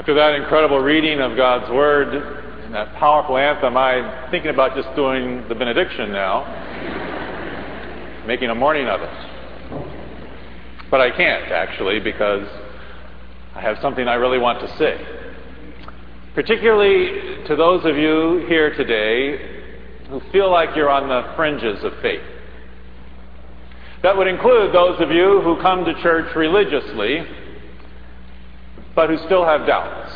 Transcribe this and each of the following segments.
After that incredible reading of God's Word and that powerful anthem, I'm thinking about just doing the benediction now, making a morning of it. But I can't, actually, because I have something I really want to say. Particularly to those of you here today who feel like you're on the fringes of faith. That would include those of you who come to church religiously, but who still have doubts.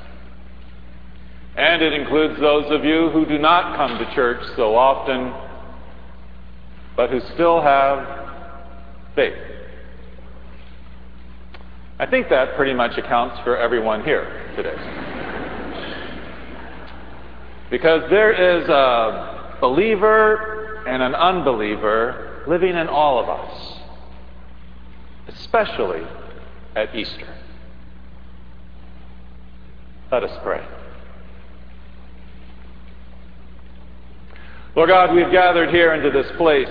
And it includes those of you who do not come to church so often, but who still have faith. I think that pretty much accounts for everyone here today. Because there is a believer and an unbeliever living in all of us, especially at Easter. Let us pray. Lord God, we've gathered here into this place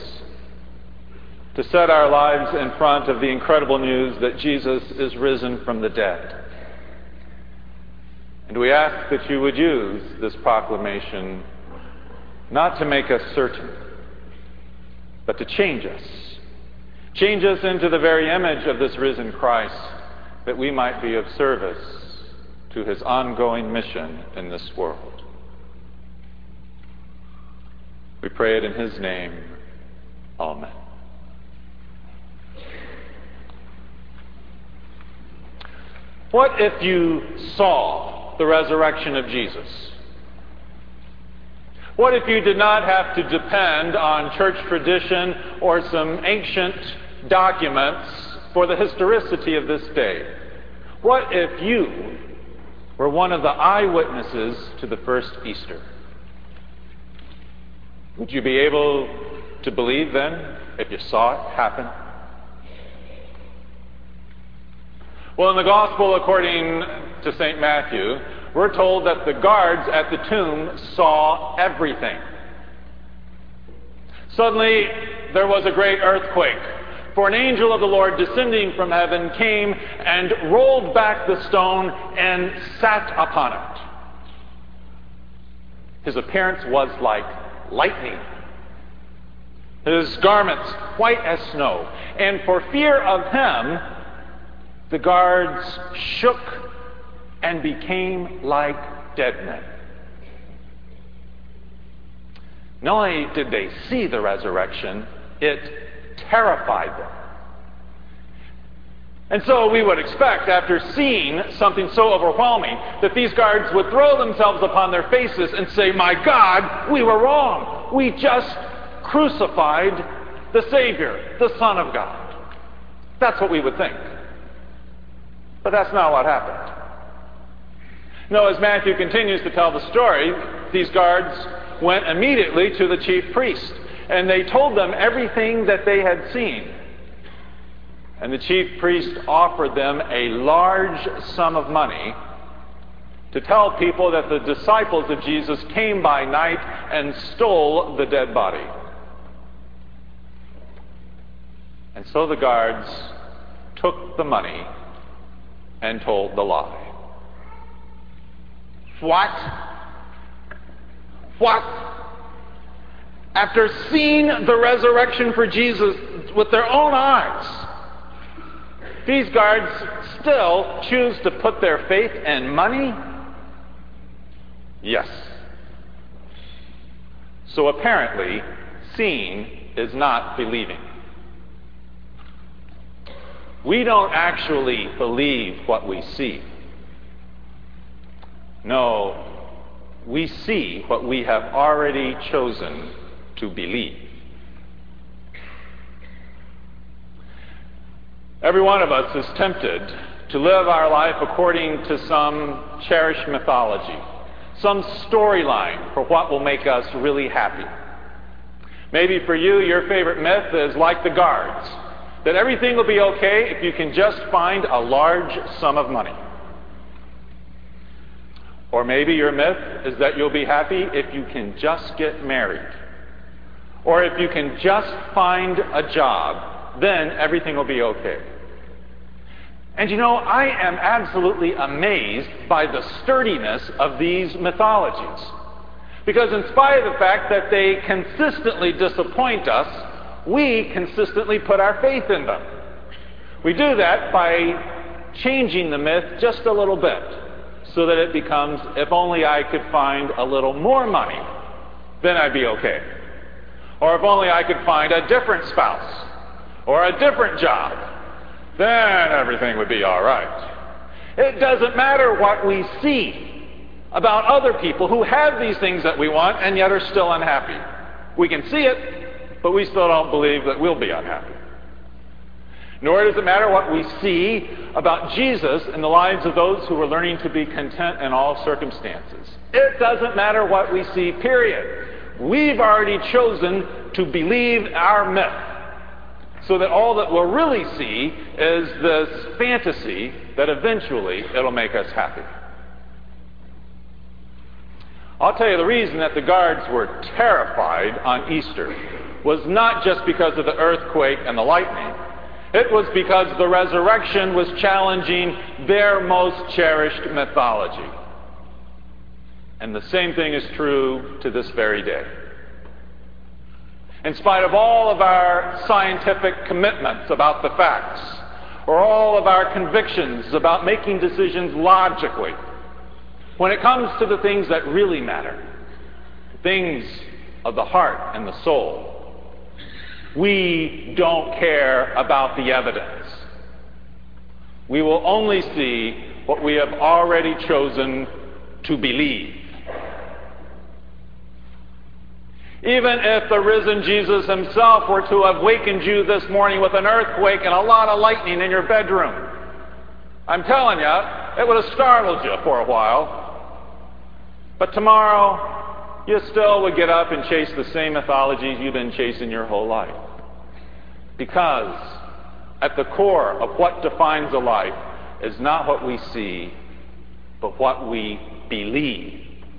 to set our lives in front of the incredible news that Jesus is risen from the dead. And we ask that you would use this proclamation not to make us certain, but to change us. Change us into the very image of this risen Christ, that we might be of service to his ongoing mission in this world. We pray it in his name. Amen. What if you saw the resurrection of Jesus? What if you did not have to depend on church tradition or some ancient documents for the historicity of this day? What if you were one of the eyewitnesses to the first Easter? Would you be able to believe then if you saw it happen? Well, in the Gospel according to St. Matthew, we're told that the guards at the tomb saw everything. Suddenly, there was a great earthquake, for an angel of the Lord descending from heaven came and rolled back the stone and sat upon it. His appearance was like lightning, his garments white as snow, and for fear of him, the guards shook and became like dead men. Not only did they see the resurrection, it terrified them. And so we would expect, after seeing something so overwhelming, that these guards would throw themselves upon their faces and say, "My God, we were wrong. We just crucified the Savior, the Son of God." That's what we would think. But that's not what happened. No, as Matthew continues to tell the story, these guards went immediately to the chief priest, and they told them everything that they had seen. And the chief priest offered them a large sum of money to tell people that the disciples of Jesus came by night and stole the dead body. And so the guards took the money and told the lie. What? After seeing the resurrection for Jesus with their own eyes, these guards still choose to put their faith in money? Yes. So apparently, seeing is not believing. We don't actually believe what we see. No, we see what we have already chosen to believe. Every one of us is tempted to live our life according to some cherished mythology, some storyline for what will make us really happy. Maybe for you, your favorite myth is like the guards, that everything will be okay if you can just find a large sum of money. Or maybe your myth is that you'll be happy if you can just get married. Or if you can just find a job, then everything will be okay. And you know, I am absolutely amazed by the sturdiness of these mythologies. Because in spite of the fact that they consistently disappoint us, we consistently put our faith in them. We do that by changing the myth just a little bit, so that it becomes, if only I could find a little more money, then I'd be okay. Or if only I could find a different spouse, or a different job, then everything would be all right. It doesn't matter what we see about other people who have these things that we want and yet are still unhappy. We can see it, but we still don't believe that we'll be unhappy. Nor does it matter what we see about Jesus in the lives of those who are learning to be content in all circumstances. It doesn't matter what we see, period. We've already chosen to believe our myth, so that all that we'll really see is this fantasy that eventually it'll make us happy. I'll tell you, the reason that the guards were terrified on Easter was not just because of the earthquake and the lightning. It was because the resurrection was challenging their most cherished mythology. And the same thing is true to this very day. In spite of all of our scientific commitments about the facts, or all of our convictions about making decisions logically, when it comes to the things that really matter, things of the heart and the soul, we don't care about the evidence. We will only see what we have already chosen to believe. Even if the risen Jesus himself were to have wakened you this morning with an earthquake and a lot of lightning in your bedroom, I'm telling you, it would have startled you for a while. But tomorrow, you still would get up and chase the same mythologies you've been chasing your whole life. Because at the core of what defines a life is not what we see, but what we believe.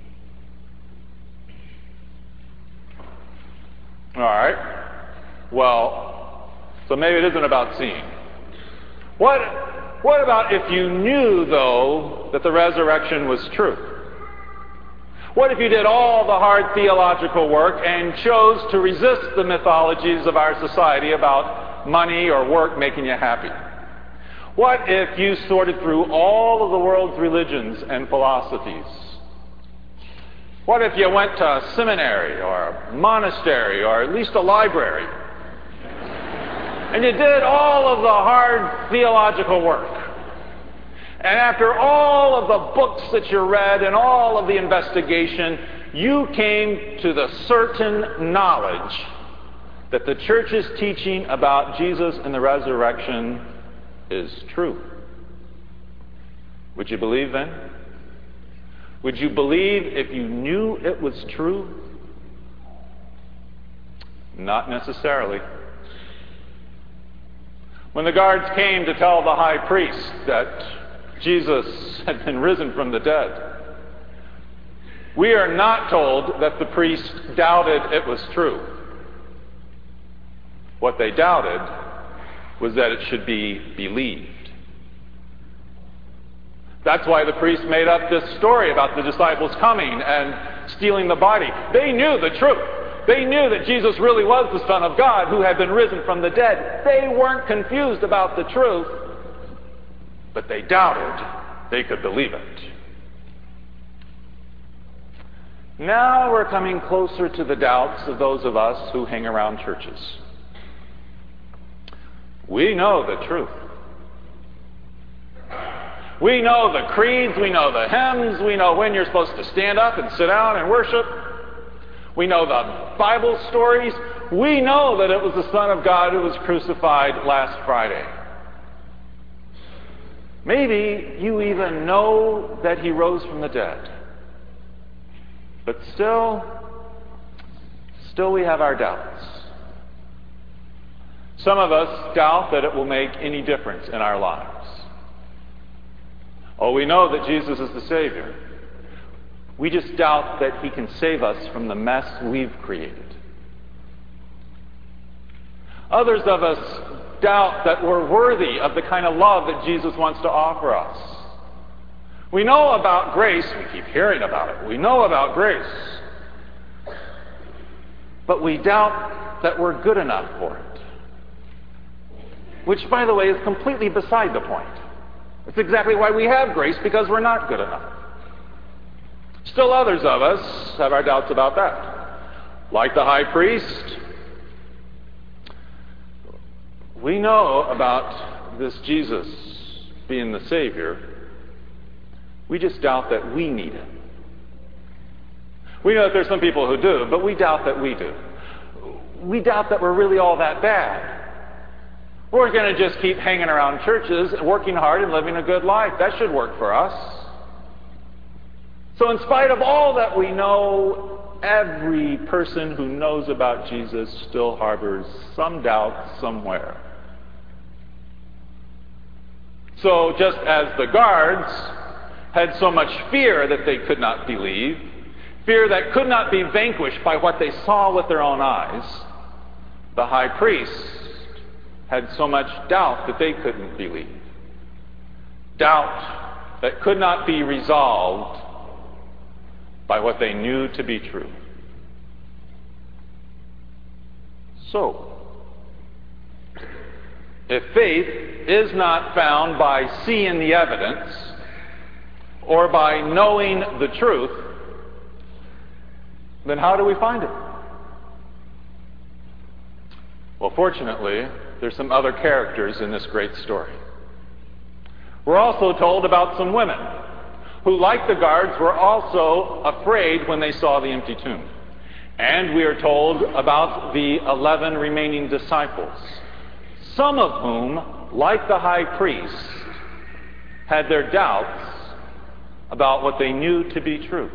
All right. Well, so maybe it isn't about seeing. What about if you knew, though, that the resurrection was true? What if you did all the hard theological work and chose to resist the mythologies of our society about money or work making you happy? What if you sorted through all of the world's religions and philosophies? What if you went to a seminary or a monastery or at least a library and you did all of the hard theological work? And after all of the books that you read and all of the investigation, you came to the certain knowledge that the church's teaching about Jesus and the resurrection is true. Would you believe then? Would you believe if you knew it was true? Not necessarily. When the guards came to tell the high priest that Jesus had been risen from the dead, we are not told that the priest doubted it was true. What they doubted was that it should be believed. That's why the priest made up this story about the disciples coming and stealing the body. They knew the truth. They knew that Jesus really was the Son of God who had been risen from the dead. They weren't confused about the truth, but they doubted they could believe it. Now we're coming closer to the doubts of those of us who hang around churches. We know the truth. We know the creeds, we know the hymns, we know when you're supposed to stand up and sit down and worship. We know the Bible stories. We know that it was the Son of God who was crucified last Friday. Maybe you even know that he rose from the dead. But still we have our doubts. Some of us doubt that it will make any difference in our lives. Oh, we know that Jesus is the Savior. We just doubt that he can save us from the mess we've created. Others of us doubt that we're worthy of the kind of love that Jesus wants to offer us. We know about grace. We keep hearing about it. We know about grace. But we doubt that we're good enough for it. Which, by the way, is completely beside the point. It's exactly why we have grace, because we're not good enough. Still others of us have our doubts about that. Like the high priest, we know about this Jesus being the Savior. We just doubt that we need him. We know that there's some people who do, but we doubt that we do. We doubt that we're really all that bad. We're going to just keep hanging around churches, working hard and living a good life. That should work for us. So in spite of all that we know, every person who knows about Jesus still harbors some doubt somewhere. So just as the guards had so much fear that they could not believe, fear that could not be vanquished by what they saw with their own eyes, the high priest had so much doubt that they couldn't believe. Doubt that could not be resolved by what they knew to be true. So, if faith is not found by seeing the evidence or by knowing the truth, then how do we find it? Well, fortunately, there's some other characters in this great story. We're also told about some women who, like the guards, were also afraid when they saw the empty tomb. And we are told about the 11 remaining disciples, some of whom, like the high priest, had their doubts about what they knew to be true.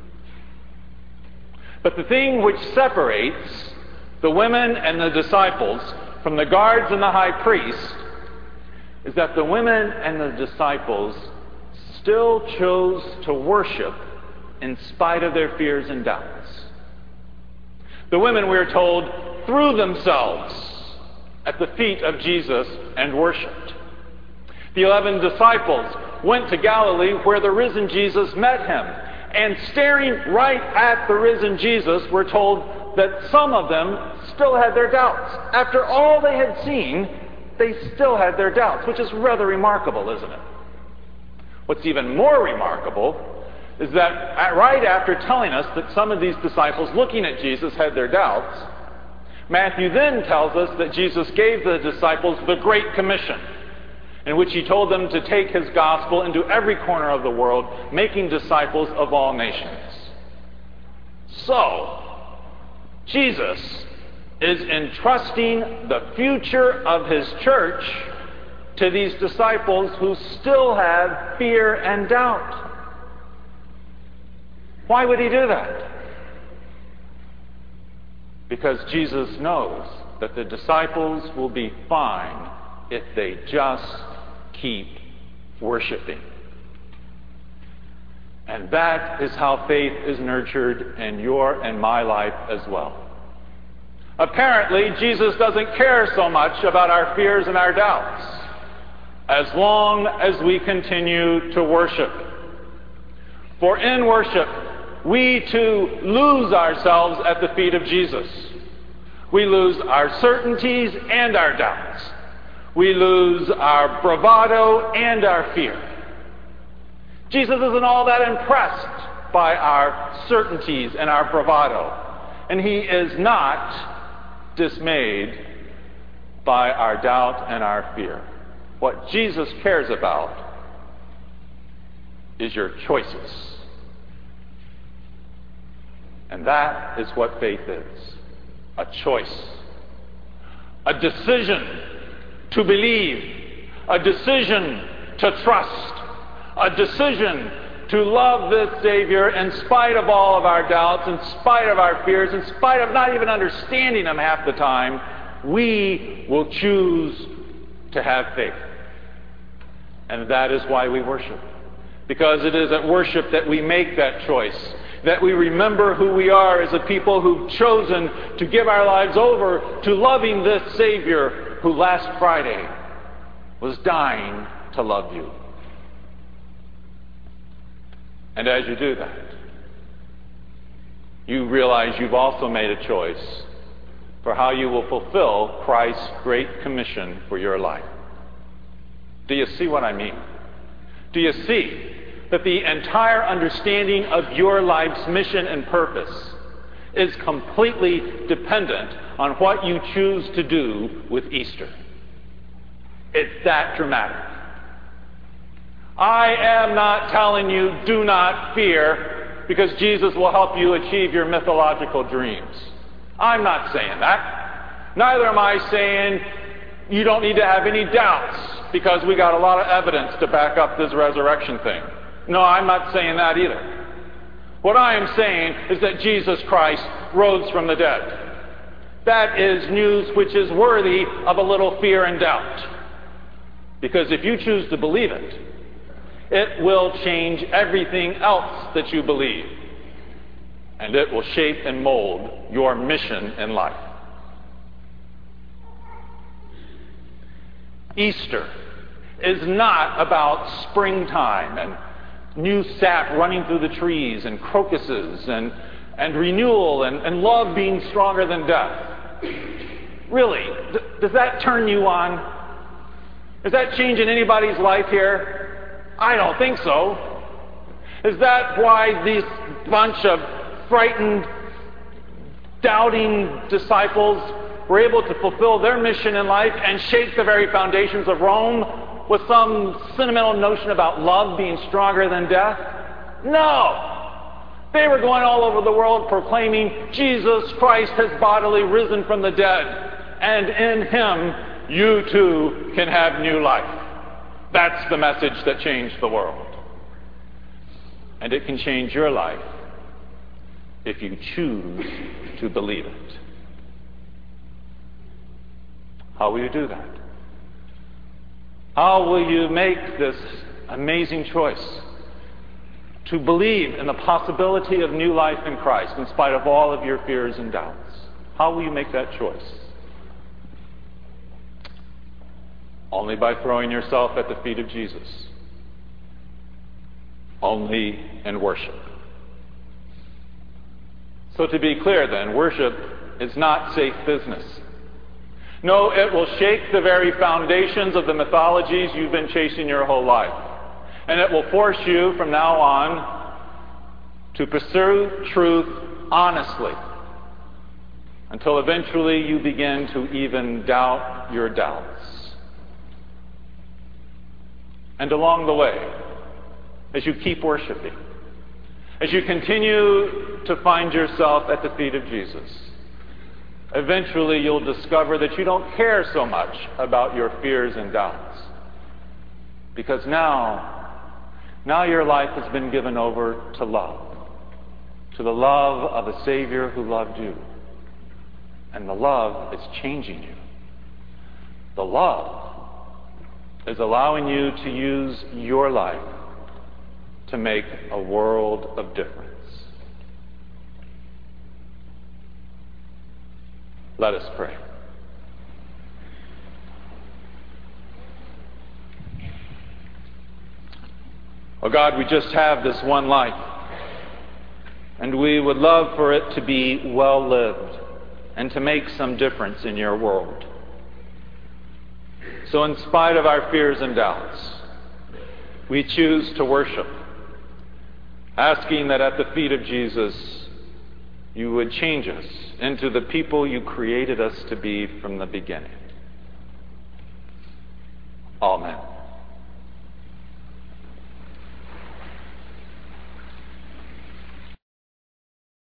But the thing which separates the women and the disciples from the guards and the high priest is that the women and the disciples still chose to worship in spite of their fears and doubts. The women, we're told, threw themselves at the feet of Jesus and worshiped. The 11 disciples went to Galilee where the risen Jesus met him. And staring right at the risen Jesus, we're told that some of them still had their doubts. After all they had seen, they still had their doubts, which is rather remarkable, isn't it? What's even more remarkable is that right after telling us that some of these disciples looking at Jesus had their doubts, Matthew then tells us that Jesus gave the disciples the Great Commission, in which he told them to take his gospel into every corner of the world, making disciples of all nations. So, Jesus is entrusting the future of his church to these disciples who still have fear and doubt. Why would he do that? Because Jesus knows that the disciples will be fine if they just keep worshiping. And that is how faith is nurtured in your and my life as well. Apparently, Jesus doesn't care so much about our fears and our doubts as long as we continue to worship. For in worship, we too lose ourselves at the feet of Jesus. We lose our certainties and our doubts. We lose our bravado and our fear. Jesus isn't all that impressed by our certainties and our bravado. And he is not dismayed by our doubt and our fear. What Jesus cares about is your choices. And that is what faith is. A choice. A decision to believe. A decision to trust. A decision to love this Savior in spite of all of our doubts, in spite of our fears, in spite of not even understanding Him half the time. We will choose to have faith. And that is why we worship. Because it is at worship that we make that choice. That we remember who we are as a people who've chosen to give our lives over to loving this Savior who last Friday was dying to love you. And as you do that, you realize you've also made a choice for how you will fulfill Christ's great commission for your life. Do you see what I mean? Do you see that the entire understanding of your life's mission and purpose is completely dependent on what you choose to do with Easter? It's that dramatic. I am not telling you do not fear because Jesus will help you achieve your mythological dreams. I'm not saying that. Neither am I saying you don't need to have any doubts because we got a lot of evidence to back up this resurrection thing. No, I'm not saying that either. What I am saying is that Jesus Christ rose from the dead. That is news which is worthy of a little fear and doubt. Because if you choose to believe it, it will change everything else that you believe. And it will shape and mold your mission in life. Easter is not about springtime and new sap running through the trees and crocuses and renewal and love being stronger than death. Really, does that turn you on? Is that changing anybody's life here? I don't think so. Is that why this bunch of frightened, doubting disciples were able to fulfill their mission in life and shake the very foundations of Rome with some sentimental notion about love being stronger than death? No! They were going all over the world proclaiming Jesus Christ has bodily risen from the dead, and in Him you too can have new life. That's the message that changed the world. And it can change your life if you choose to believe it. How will you do that? How will you make this amazing choice to believe in the possibility of new life in Christ in spite of all of your fears and doubts? How will you make that choice? Only by throwing yourself at the feet of Jesus. Only in worship. So to be clear then, worship is not safe business. No, it will shake the very foundations of the mythologies you've been chasing your whole life. And it will force you from now on to pursue truth honestly until eventually you begin to even doubt your doubts. And along the way, as you keep worshiping, as you continue to find yourself at the feet of Jesus, eventually you'll discover that you don't care so much about your fears and doubts. Because now your life has been given over to love. To the love of a Savior who loved you. And the love is changing you. The love is allowing you to use your life to make a world of difference. Let us pray. Oh God, we just have this one life, and we would love for it to be well lived and to make some difference in your world. So in spite of our fears and doubts, we choose to worship, asking that at the feet of Jesus you would change us into the people you created us to be from the beginning. Amen.